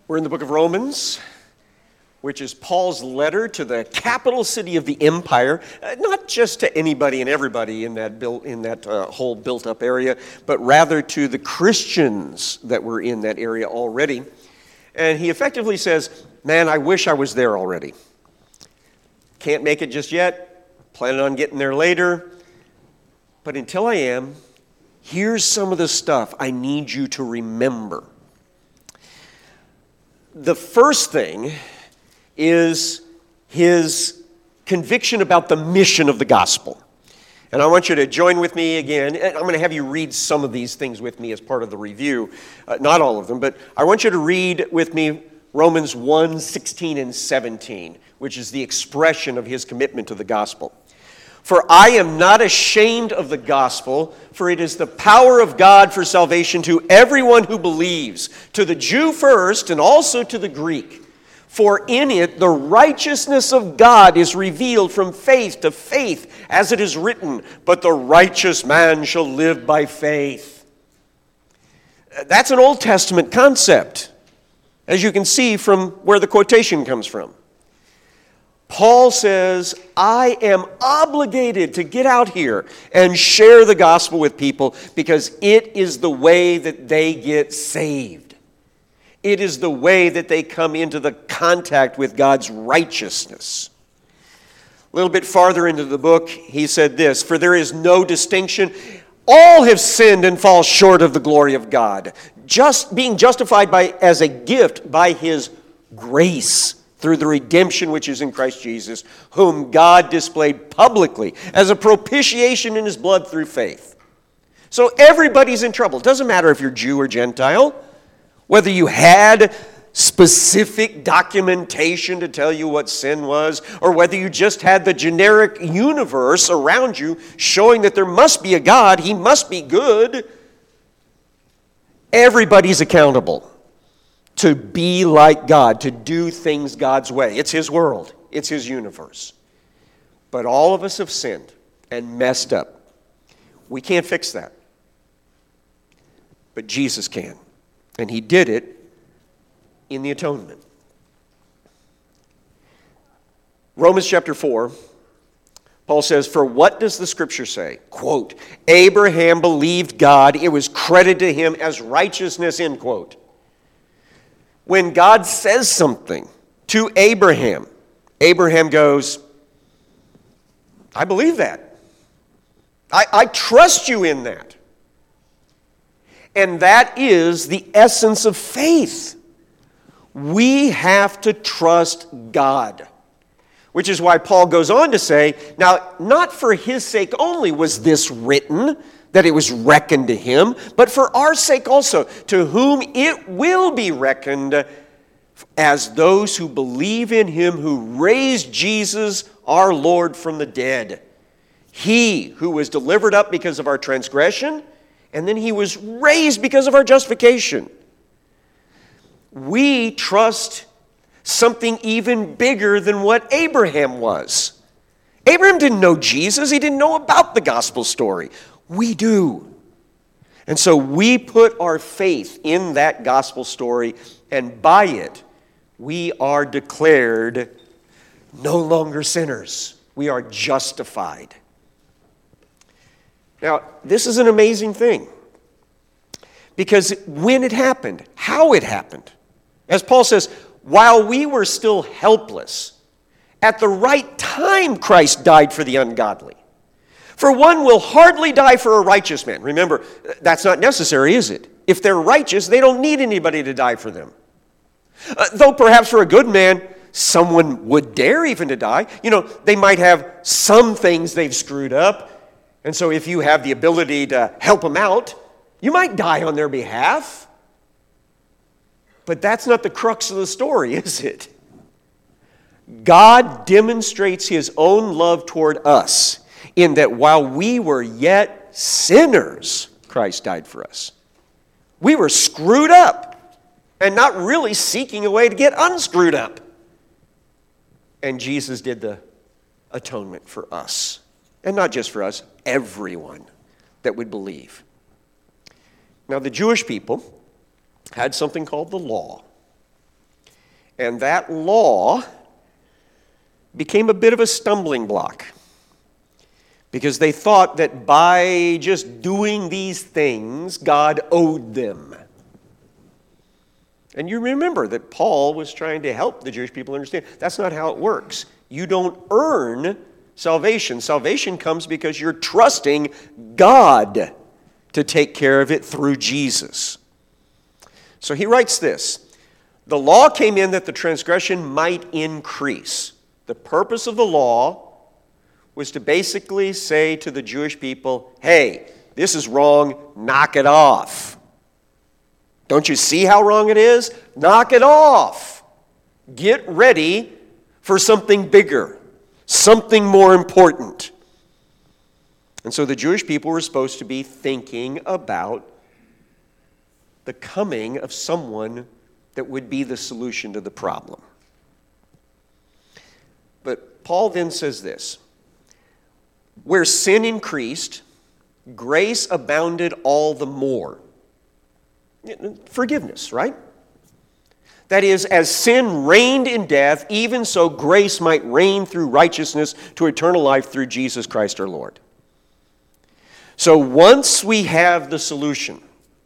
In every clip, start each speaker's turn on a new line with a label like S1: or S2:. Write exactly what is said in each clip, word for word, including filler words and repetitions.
S1: We're in the book of Romans, which is Paul's letter to the capital city of the empire, uh, not just to anybody and everybody in that built in that uh, whole built-up area, but rather to the Christians that were in that area already. And he effectively says, man, I wish I was there already. Can't make it just yet, planning on getting there later, but until I am, here's some of the stuff I need you to remember. The first thing is his conviction about the mission of the gospel. And I want you to join with me again. I'm going to have you read some of these things with me as part of the review. Uh, not all of them, but I want you to read with me Romans one, sixteen and seventeen, which is the expression of his commitment to the gospel. For I am not ashamed of the gospel, for it is the power of God for salvation to everyone who believes, to the Jew first and also to the Greek. For in it the righteousness of God is revealed from faith to faith, as it is written, but the righteous man shall live by faith. That's an Old Testament concept, as you can see from where the quotation comes from. Paul says, I am obligated to get out here and share the gospel with people because it is the way that they get saved. It is the way that they come into the contact with God's righteousness. A little bit farther into the book, he said this, for there is no distinction. All have sinned and fall short of the glory of God, just being justified by as a gift by his grace through the redemption which is in Christ Jesus, whom God displayed publicly as a propitiation in his blood through faith. So everybody's in trouble. It doesn't matter if you're Jew or Gentile, whether you had specific documentation to tell you what sin was, or whether you just had the generic universe around you showing that there must be a God, he must be good. Everybody's accountable to be like God, to do things God's way. It's his world. It's his universe. But all of us have sinned and messed up. We can't fix that. But Jesus can. And he did it in the atonement. Romans chapter four, Paul says, for what does the scripture say? Quote, Abraham believed God, it was credited to him as righteousness, end quote. When God says something to Abraham, Abraham goes, I believe that. I, I trust you in that. And that is the essence of faith. We have to trust God. Which is why Paul goes on to say, now, not for his sake only was this written, that it was reckoned to him, but for our sake also, to whom it will be reckoned as those who believe in him who raised Jesus, our Lord, from the dead. He who was delivered up because of our transgression, and then he was raised because of our justification. We trust something even bigger than what Abraham was. Abraham didn't know Jesus. He didn't know about the gospel story. We do. And so we put our faith in that gospel story, and by it, we are declared no longer sinners. We are justified. Now, this is an amazing thing. Because when it happened, how it happened, as Paul says, while we were still helpless, at the right time Christ died for the ungodly. For one will hardly die for a righteous man. Remember, that's not necessary, is it? If they're righteous, they don't need anybody to die for them. Uh, though perhaps for a good man, someone would dare even to die. You know, they might have some things they've screwed up. And so if you have the ability to help them out, you might die on their behalf. But that's not the crux of the story, is it? God demonstrates his own love toward us in that while we were yet sinners, Christ died for us. We were screwed up and not really seeking a way to get unscrewed up. And Jesus did the atonement for us. And not just for us, everyone that would believe. Now, the Jewish people had something called the law. And that law became a bit of a stumbling block because they thought that by just doing these things, God owed them. And you remember that Paul was trying to help the Jewish people understand that's not how it works. You don't earn salvation. Salvation comes because you're trusting God to take care of it through Jesus. So he writes this: the law came in that the transgression might increase. The purpose of the law was to basically say to the Jewish people, hey, this is wrong, knock it off. Don't you see how wrong it is? Knock it off. Get ready for something bigger, something more important. And so the Jewish people were supposed to be thinking about the coming of someone that would be the solution to the problem. But Paul then says this: where sin increased, grace abounded all the more. Forgiveness, right? That is, as sin reigned in death, even so grace might reign through righteousness to eternal life through Jesus Christ our Lord. So once we have the solution,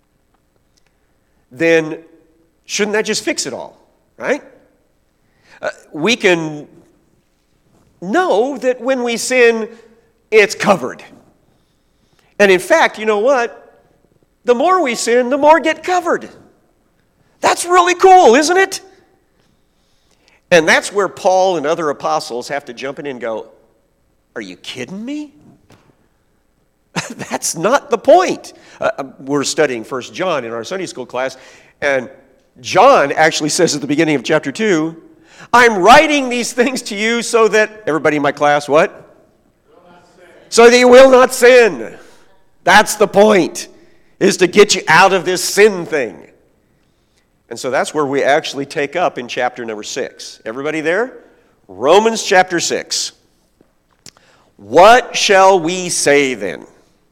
S1: then shouldn't that just fix it all, right? Uh, we can know that when we sin, it's covered. And in fact, you know what? The more we sin, the more get covered. That's really cool, isn't it? And that's where Paul and other apostles have to jump in and go, are you kidding me? That's not the point. Uh, we're studying First John in our Sunday school class, and John actually says at the beginning of chapter two, I'm writing these things to you so that, everybody in my class, what? So that you will not sin. That's the point, is to get you out of this sin thing. And so that's where we actually take up in chapter number six. Everybody there? Romans chapter six. What shall we say then?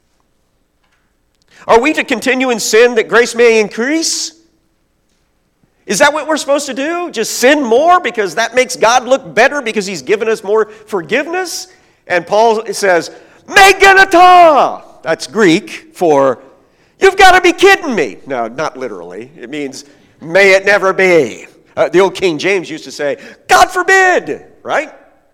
S1: Are we to continue in sin that grace may increase? Is that what we're supposed to do? Just sin more because that makes God look better because he's given us more forgiveness? And Paul says, Meganata! That's Greek for, you've got to be kidding me. No, not literally. It means, may it never be. Uh, the old King James used to say, God forbid, right?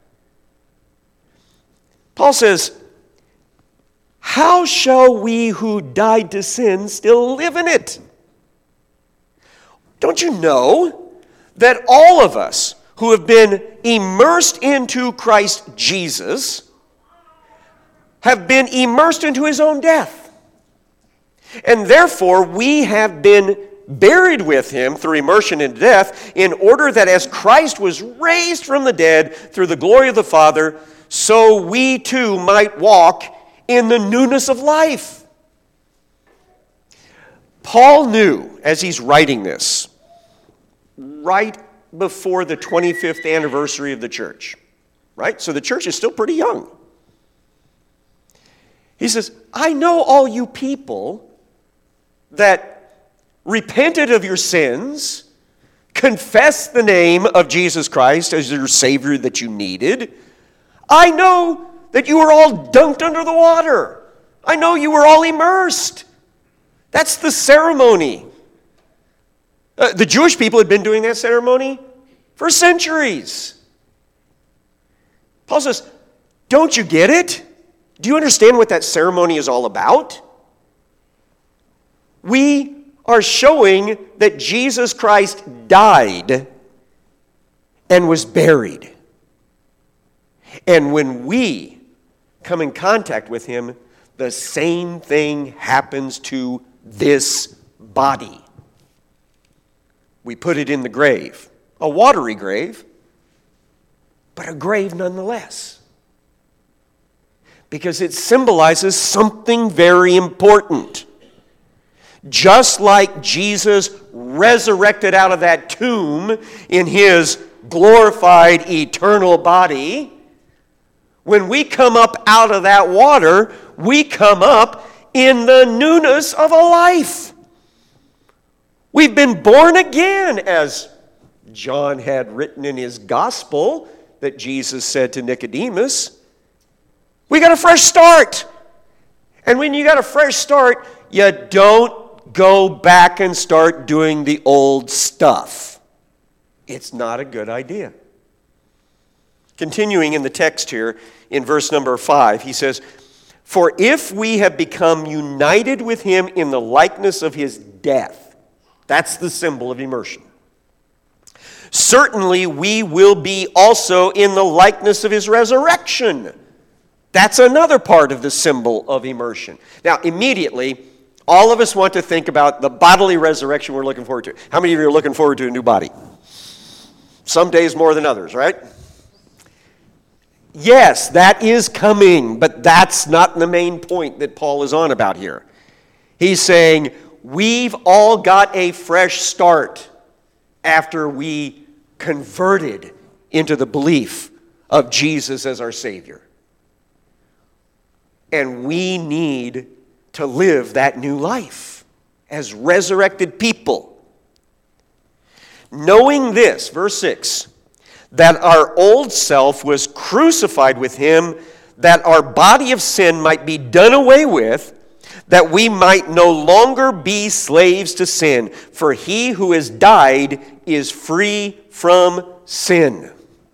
S1: Paul says, how shall we who died to sin still live in it? Don't you know that all of us who have been immersed into Christ Jesus have been immersed into his own death? And therefore we have been buried with him through immersion into death, in order that as Christ was raised from the dead through the glory of the Father, so we too might walk in the newness of life. Paul knew, as he's writing this, right before the twenty-fifth anniversary of the church, right? So the church is still pretty young. He says, I know all you people that repented of your sins, confessed the name of Jesus Christ as your Savior that you needed. I know that you were all dunked under the water. I know you were all immersed. That's the ceremony. Uh, the Jewish people had been doing that ceremony for centuries. Paul says, don't you get it? Do you understand what that ceremony is all about? We are showing that Jesus Christ died and was buried. And when we come in contact with him, the same thing happens to this body. We put it in the grave, a watery grave, but a grave nonetheless, because it symbolizes something very important. Just like Jesus resurrected out of that tomb in his glorified eternal body, when we come up out of that water, we come up in the newness of a life. We've been born again, as John had written in his gospel that Jesus said to Nicodemus, we got a fresh start. And when you got a fresh start, you don't go back and start doing the old stuff. It's not a good idea. Continuing in the text here, in verse number five, he says, for if we have become united with him in the likeness of his death, that's the symbol of immersion, certainly we will be also in the likeness of his resurrection. That's another part of the symbol of immersion. Now, immediately, all of us want to think about the bodily resurrection we're looking forward to. How many of you are looking forward to a new body? Some days more than others, right? Yes, that is coming, but that's not the main point that Paul is on about here. He's saying, we've all got a fresh start after we converted into the belief of Jesus as our Savior. And we need to live that new life as resurrected people. Knowing this, verse six, that our old self was crucified with him, that our body of sin might be done away with, that we might no longer be slaves to sin. For he who has died is free from sin.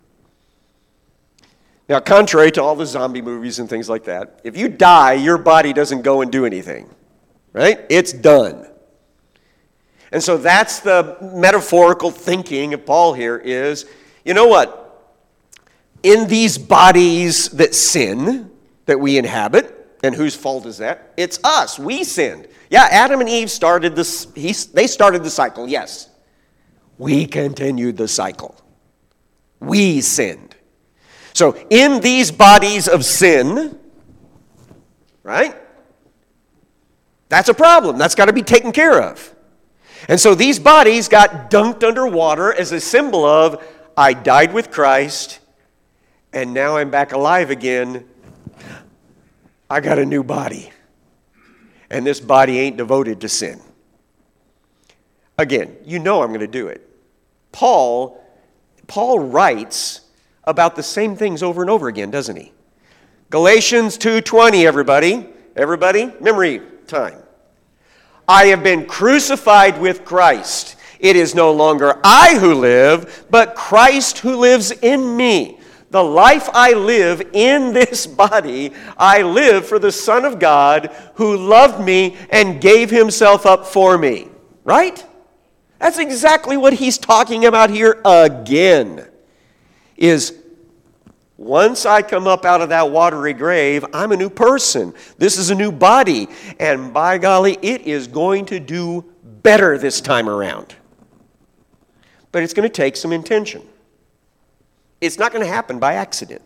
S1: Now, contrary to all the zombie movies and things like that, if you die, your body doesn't go and do anything, right? It's done. And so that's the metaphorical thinking of Paul here is, you know what? In these bodies that sin, that we inhabit, and whose fault is that? It's us. We sinned. Yeah, Adam and Eve started this. He, they started the cycle, yes. We continued the cycle. We sinned. So in these bodies of sin, right? That's a problem. That's got to be taken care of. And so these bodies got dunked under water as a symbol of, I died with Christ, and now I'm back alive again. I got a new body. And this body ain't devoted to sin. Again, you know I'm going to do it. Paul, Paul writes about the same things over and over again, doesn't he? Galatians two twenty, everybody. Everybody, memory time. I have been crucified with Christ. It is no longer I who live, but Christ who lives in me. The life I live in this body, I live for the Son of God who loved me and gave himself up for me. Right? That's exactly what he's talking about here again. Is once I come up out of that watery grave, I'm a new person. This is a new body. And by golly, it is going to do better this time around. But it's going to take some intention. It's not going to happen by accident.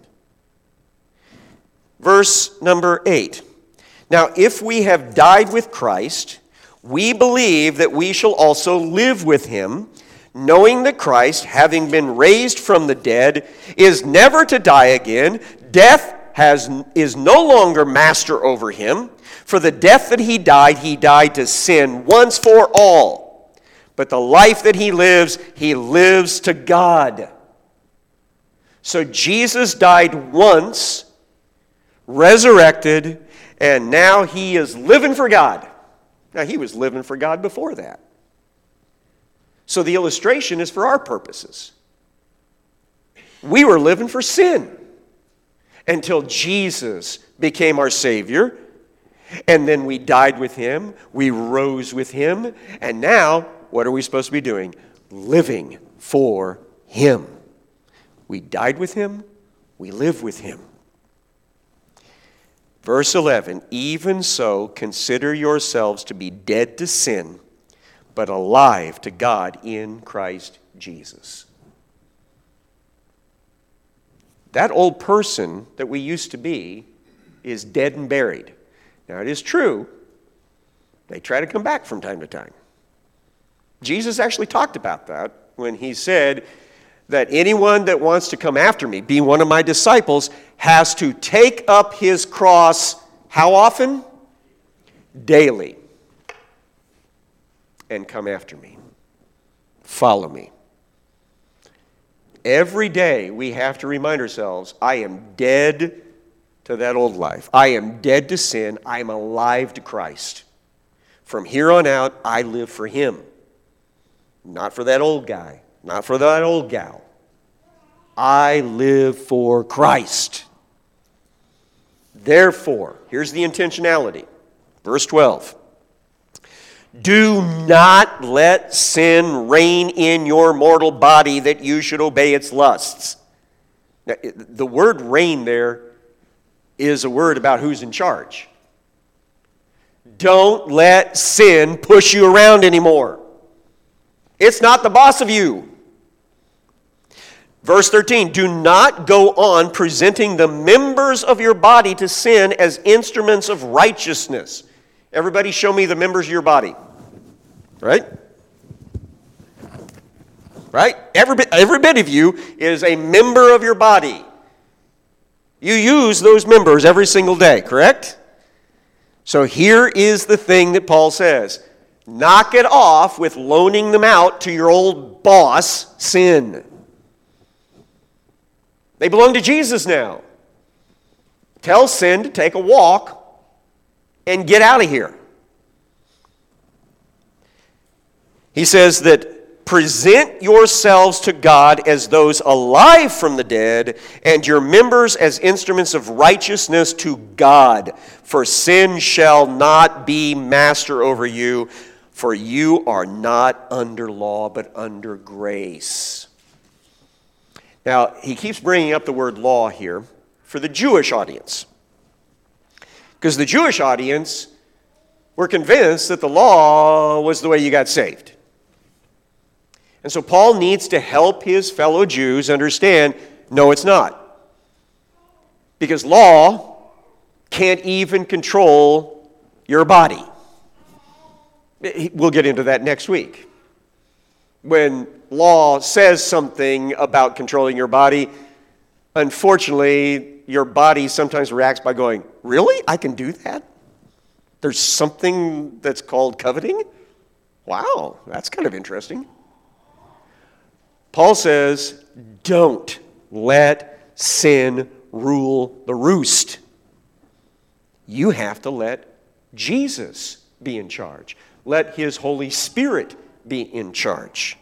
S1: Verse number eight. Now, if we have died with Christ, we believe that we shall also live with him, knowing that Christ, having been raised from the dead, is never to die again. Death has, is no longer master over him. For the death that he died, he died to sin once for all. But the life that he lives, he lives to God. So Jesus died once, resurrected, and now he is living for God. Now, he was living for God before that. So the illustration is for our purposes. We were living for sin until Jesus became our Savior, and then we died with him, we rose with him, and now, what are we supposed to be doing? Living for him. We died with him, we live with him. Verse eleven, even so, consider yourselves to be dead to sin, but alive to God in Christ Jesus. That old person that we used to be is dead and buried. Now, it is true, they try to come back from time to time. Jesus actually talked about that when he said that anyone that wants to come after me, be one of my disciples, has to take up his cross, how often? Daily. And come after me. Follow me. Every day we have to remind ourselves, I am dead to that old life. I am dead to sin. I am alive to Christ. From here on out, I live for Him. Not for that old guy. Not for that old gal. I live for Christ. Therefore, here's the intentionality. Verse twelve. Do not let sin reign in your mortal body that you should obey its lusts. Now, the word reign there is a word about who's in charge. Don't let sin push you around anymore. It's not the boss of you. Verse thirteen, do not go on presenting the members of your body to sin as instruments of righteousness. Everybody show me the members of your body. Right? Right? Every bit, every bit of you is a member of your body. You use those members every single day, correct? So here is the thing that Paul says. Knock it off with loaning them out to your old boss, sin. They belong to Jesus now. Tell sin to take a walk and get out of here. He says that present yourselves to God as those alive from the dead, and your members as instruments of righteousness to God. For sin shall not be master over you, for you are not under law, but under grace. Now, he keeps bringing up the word law here for the Jewish audience. Because the Jewish audience were convinced that the law was the way you got saved. And so Paul needs to help his fellow Jews understand, no, it's not. Because law can't even control your body. We'll get into that next week. When law says something about controlling your body, unfortunately, your body sometimes reacts by going, really? I can do that? There's something that's called coveting? Wow, that's kind of interesting. Paul says, don't let sin rule the roost. You have to let Jesus be in charge. Let His Holy Spirit be in charge.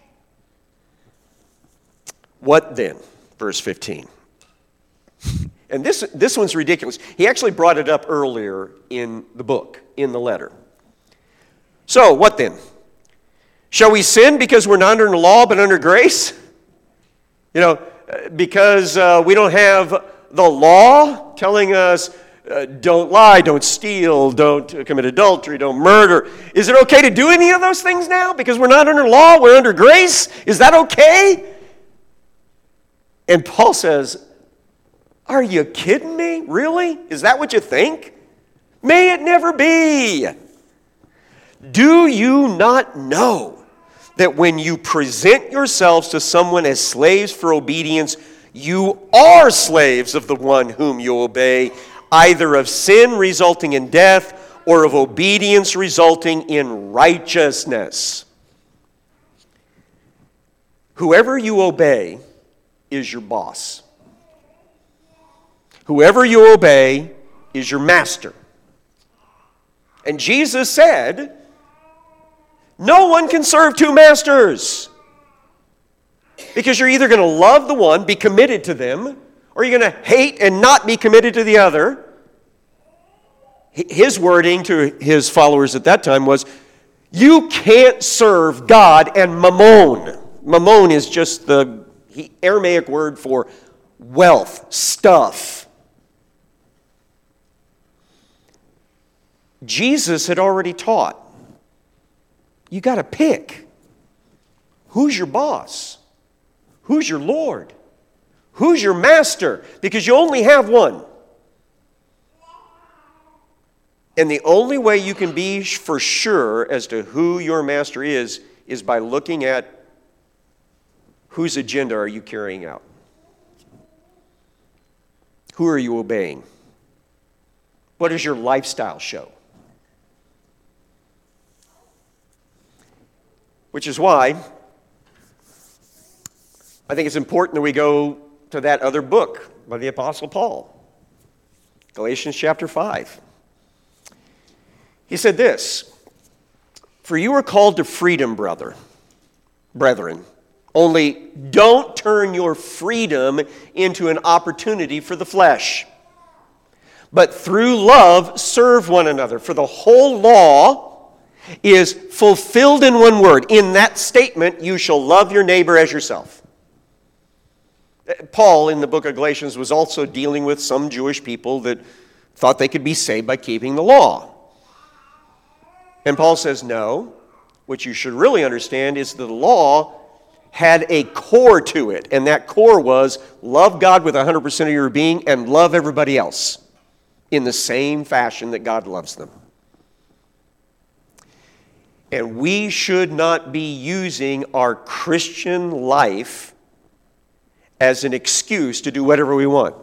S1: What then? Verse fifteen. And this, this one's ridiculous. He actually brought it up earlier in the book, in the letter. So, what then? Shall we sin because we're not under the law but under grace? You know, because uh, we don't have the law telling us uh, don't lie, don't steal, don't commit adultery, don't murder. Is it okay to do any of those things now? Because we're not under law, we're under grace? Is that okay? And Paul says, are you kidding me? Really? Is that what you think? May it never be. Do you not know that when you present yourselves to someone as slaves for obedience, you are slaves of the one whom you obey, either of sin resulting in death or of obedience resulting in righteousness? Whoever you obey is your boss. Whoever you obey is your master. And Jesus said, no one can serve two masters. Because you're either going to love the one, be committed to them, or you're going to hate and not be committed to the other. His wording to his followers at that time was, you can't serve God and mammon. Mammon is just the Aramaic word for wealth, stuff. Jesus had already taught, you got to pick. Who's your boss? Who's your Lord? Who's your master? Because you only have one. And the only way you can be for sure as to who your master is, is by looking at whose agenda are you carrying out. Who are you obeying? What does your lifestyle show? Which is why I think it's important that we go to that other book by the Apostle Paul, Galatians chapter five. He said this, "For you are called to freedom, brother, brethren. Only don't turn your freedom into an opportunity for the flesh. But through love, serve one another. For the whole law is fulfilled in one word. In that statement, you shall love your neighbor as yourself." Paul, in the book of Galatians, was also dealing with some Jewish people that thought they could be saved by keeping the law. And Paul says, no, what you should really understand is that the law had a core to it, and that core was love God with one hundred percent of your being and love everybody else in the same fashion that God loves them. And we should not be using our Christian life as an excuse to do whatever we want.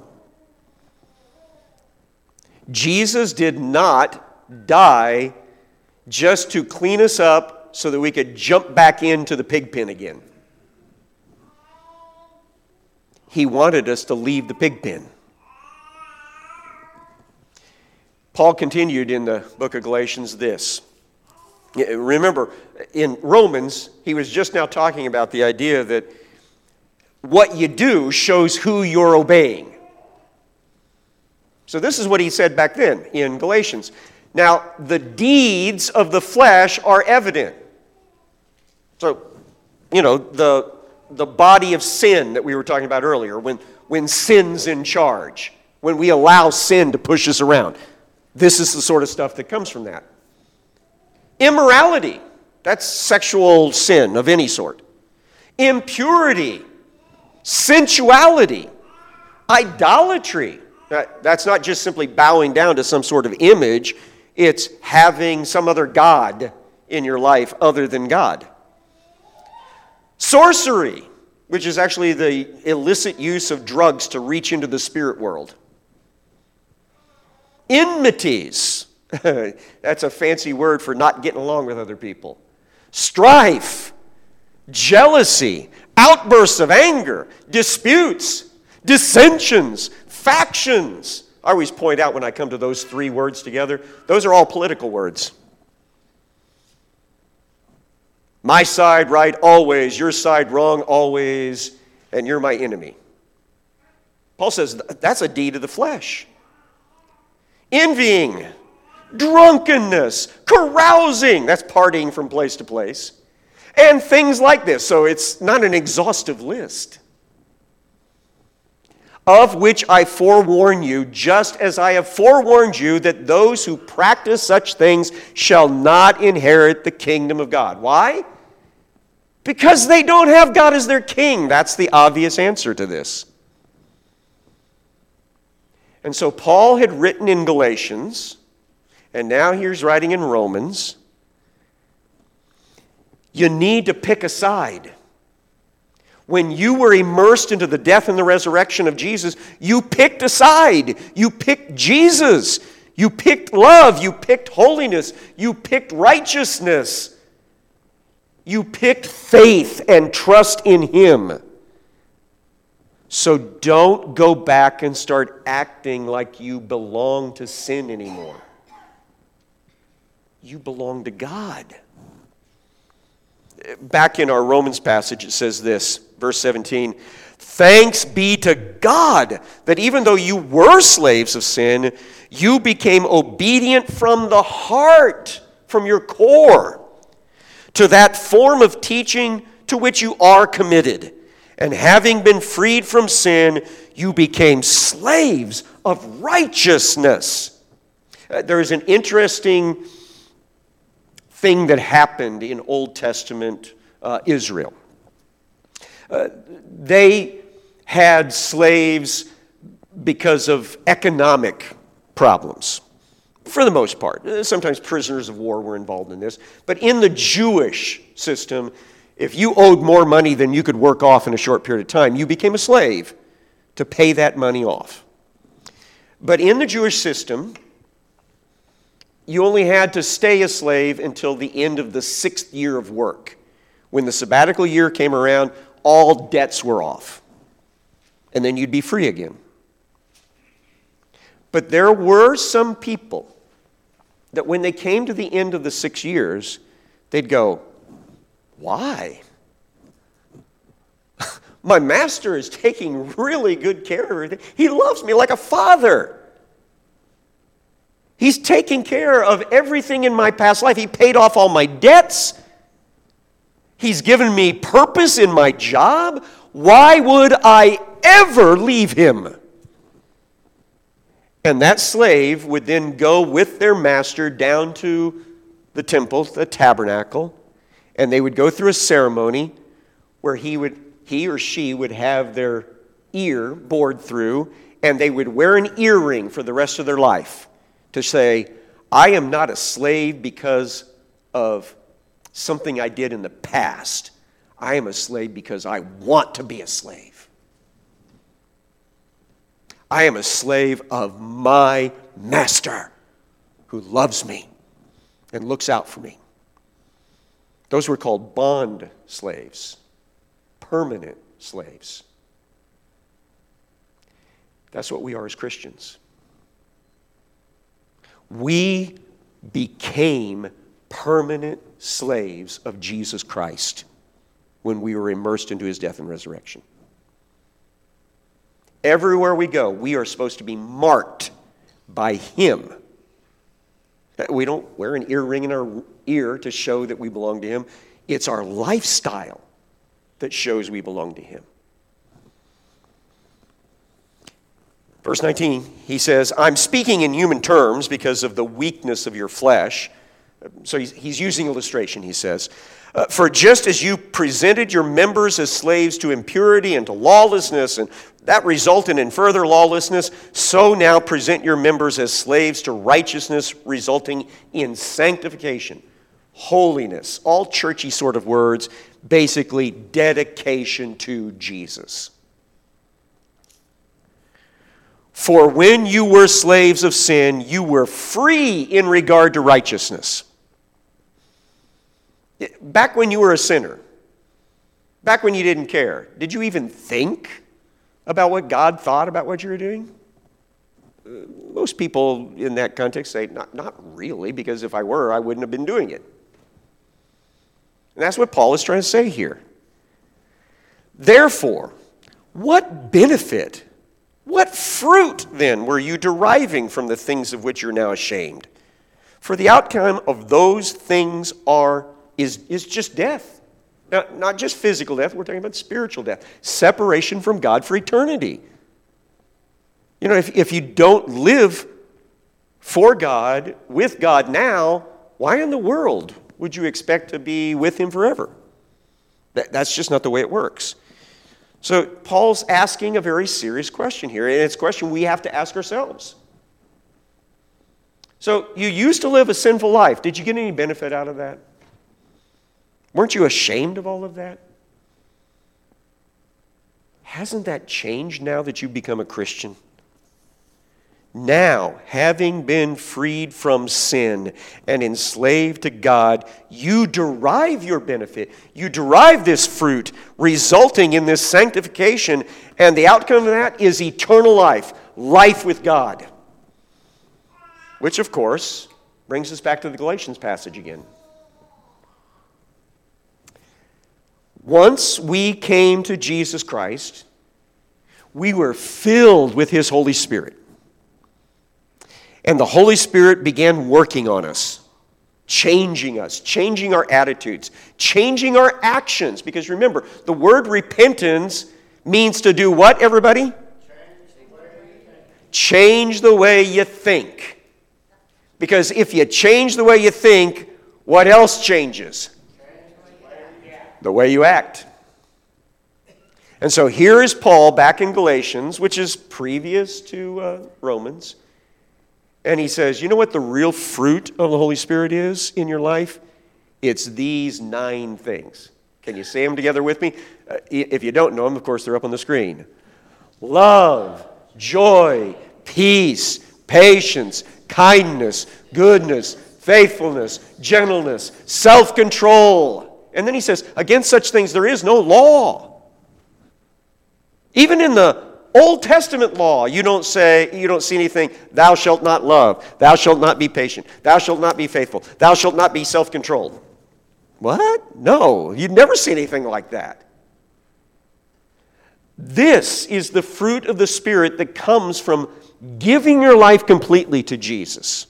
S1: Jesus did not die just to clean us up so that we could jump back into the pig pen again. He wanted us to leave the pig pen. Paul continued in the book of Galatians this. Remember, in Romans, he was just now talking about the idea that what you do shows who you're obeying. So this is what he said back then in Galatians. Now, the deeds of the flesh are evident. So, you know, the, the body of sin that we were talking about earlier, when, when sin's in charge, when we allow sin to push us around. This is the sort of stuff that comes from that. Immorality, that's sexual sin of any sort. Impurity, sensuality, idolatry. That, that's not just simply bowing down to some sort of image. It's having some other god in your life other than God. Sorcery, which is actually the illicit use of drugs to reach into the spirit world. Enmities, that's a fancy word for not getting along with other people. Strife, jealousy, outbursts of anger, disputes, dissensions, factions. I always point out when I come to those three words together, those are all political words. My side right always, your side wrong always, and you're my enemy. Paul says that's a deed of the flesh. Envying, drunkenness, carousing, that's partying from place to place, and things like this. So it's not an exhaustive list. Of which I forewarn you, just as I have forewarned you, that those who practice such things shall not inherit the kingdom of God. Why? Because they don't have God as their king. That's the obvious answer to this. And so Paul had written in Galatians, and now he's writing in Romans. You need to pick a side. When you were immersed into the death and the resurrection of Jesus, you picked a side. You picked Jesus. You picked love. You picked holiness. You picked righteousness. You picked faith and trust in Him. So don't go back and start acting like you belong to sin anymore. You belong to God. Back in our Romans passage, it says this, verse seventeen, "Thanks be to God that even though you were slaves of sin, you became obedient from the heart, from your core, to that form of teaching to which you are committed. And having been freed from sin, you became slaves of righteousness." Uh, there is an interesting thing that happened in Old Testament uh, Israel. Uh, they had slaves because of economic problems, for the most part. Sometimes prisoners of war were involved in this. But in the Jewish system, if you owed more money than you could work off in a short period of time, you became a slave to pay that money off. But in the Jewish system, you only had to stay a slave until the end of the sixth year of work. When the sabbatical year came around, all debts were off. And then you'd be free again. But there were some people that when they came to the end of the six years, they'd go, why? My master is taking really good care of everything. He loves me like a father. He's taking care of everything in my past life. He paid off all my debts. He's given me purpose in my job. Why would I ever leave him? And that slave would then go with their master down to the temple, the tabernacle, and they would go through a ceremony where he would, he or she would have their ear bored through, and they would wear an earring for the rest of their life to say, I am not a slave because of something I did in the past. I am a slave because I want to be a slave. I am a slave of my master who loves me and looks out for me. Those were called bond slaves, permanent slaves. That's what we are as Christians. We became permanent slaves of Jesus Christ when we were immersed into his death and resurrection. Everywhere we go, we are supposed to be marked by him. We don't wear an earring in our ear to show that we belong to him. It's our lifestyle that shows we belong to him. Verse nineteen, he says, I'm speaking in human terms because of the weakness of your flesh. So he's, he's using illustration, he says. Uh, For just as you presented your members as slaves to impurity and to lawlessness, and that resulted in further lawlessness, so now present your members as slaves to righteousness, resulting in sanctification, holiness, all churchy sort of words, basically dedication to Jesus. For when you were slaves of sin, you were free in regard to righteousness. Back when you were a sinner, back when you didn't care, did you even think about what God thought about what you were doing? Uh, most people in that context say, not, not really, because if I were, I wouldn't have been doing it. And that's what Paul is trying to say here. Therefore, what benefit, what fruit then were you deriving from the things of which you're now ashamed? For the outcome of those things are is, is just death. Now, not just physical death, we're talking about spiritual death. Separation from God for eternity. You know, if, if you don't live for God, with God now, why in the world would you expect to be with him forever? That, that's just not the way it works. So Paul's asking a very serious question here, and it's a question we have to ask ourselves. So you used to live a sinful life. Did you get any benefit out of that? Weren't you ashamed of all of that? Hasn't that changed now that you've become a Christian? Now, having been freed from sin and enslaved to God, you derive your benefit. You derive this fruit, resulting in this sanctification, and the outcome of that is eternal life, life with God. Which, of course, brings us back to the Galatians passage again. Once we came to Jesus Christ, we were filled with his Holy Spirit. And the Holy Spirit began working on us, changing us, changing our attitudes, changing our actions. Because remember, the word repentance means to do what, everybody? Change the way you think. Because if you change the way you think, what else changes? The way you act. And so here is Paul back in Galatians, which is previous to uh, Romans. And he says, you know what the real fruit of the Holy Spirit is in your life? It's these nine things. Can you say them together with me? Uh, if you don't know them, of course, they're up on the screen. Love, joy, peace, patience, kindness, goodness, faithfulness, gentleness, self-control. And then he says, against such things there is no law. Even in the Old Testament law, you don't say, you don't see anything, thou shalt not love, thou shalt not be patient, thou shalt not be faithful, thou shalt not be self-controlled. What? No, you'd never see anything like that. This is the fruit of the Spirit that comes from giving your life completely to Jesus.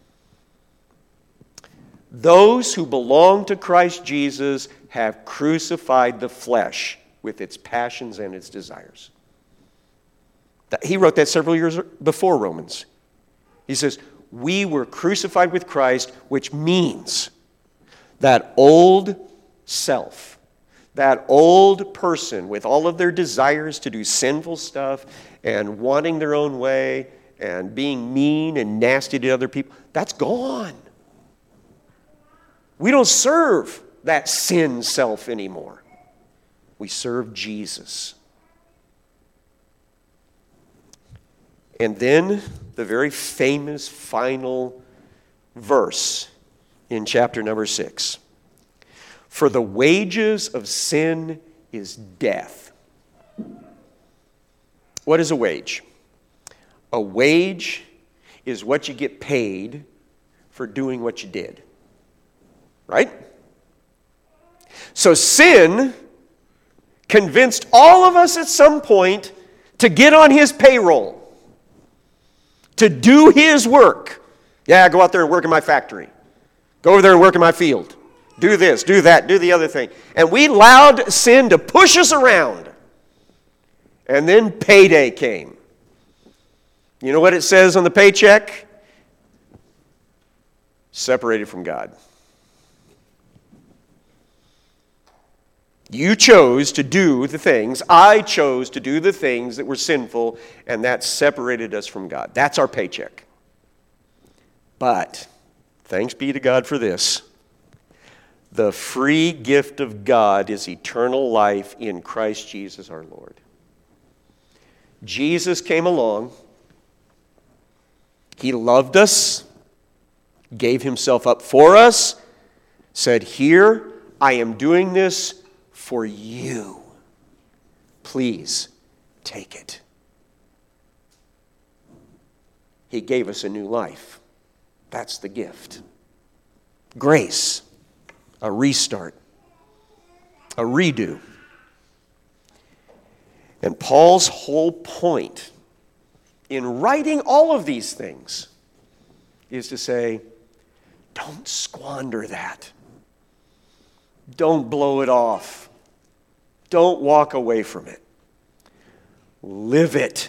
S1: Those who belong to Christ Jesus have crucified the flesh with its passions and its desires. He wrote that several years before Romans. He says, we were crucified with Christ, which means that old self, that old person with all of their desires to do sinful stuff and wanting their own way and being mean and nasty to other people, that's gone. We don't serve that sin self anymore. We serve Jesus. And then the very famous final verse in chapter number six. For the wages of sin is death. What is a wage? A wage is what you get paid for doing what you did. Right? So sin convinced all of us at some point to get on his payroll. To do his work. Yeah, go out there and work in my factory. Go over there and work in my field. Do this, do that, do the other thing. And we allowed sin to push us around. And then payday came. You know what it says on the paycheck? Separated from God. You chose to do the things, I chose to do the things that were sinful, and that separated us from God. That's our paycheck. But, thanks be to God for this. The free gift of God is eternal life in Christ Jesus our Lord. Jesus came along. He loved us, gave himself up for us, said, here, I am doing this for you. Please take it. He gave us a new life. That's the gift. Grace, a restart, a redo. And Paul's whole point in writing all of these things is to say, don't squander that. Don't blow it off. Don't walk away from it. Live it.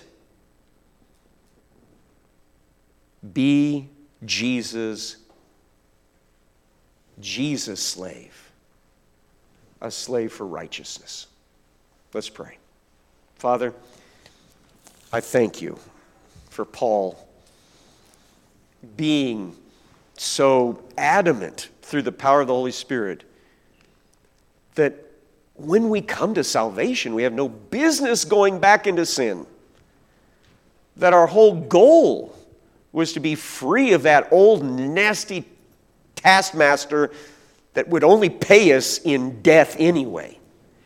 S1: Be Jesus, Jesus' slave. A slave for righteousness. Let's pray. Father, I thank you for Paul being so adamant through the power of the Holy Spirit that when we come to salvation, we have no business going back into sin. That our whole goal was to be free of that old nasty taskmaster that would only pay us in death anyway.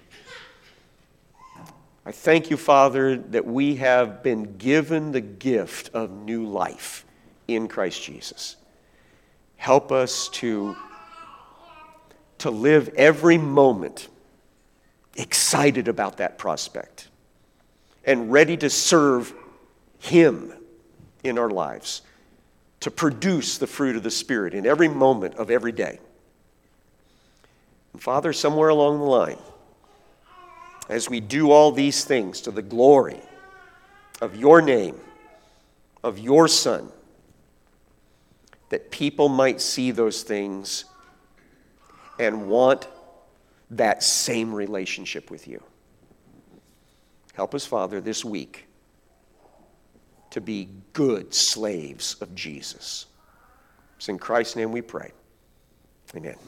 S1: I thank you, Father, that we have been given the gift of new life in Christ Jesus. Help us to, to live every moment excited about that prospect and ready to serve him in our lives, to produce the fruit of the Spirit in every moment of every day. And Father, somewhere along the line, as we do all these things to the glory of your name, of your Son, that people might see those things and want that same relationship with you. Help us, Father, this week to be good slaves of Jesus. It's in Christ's name we pray. Amen.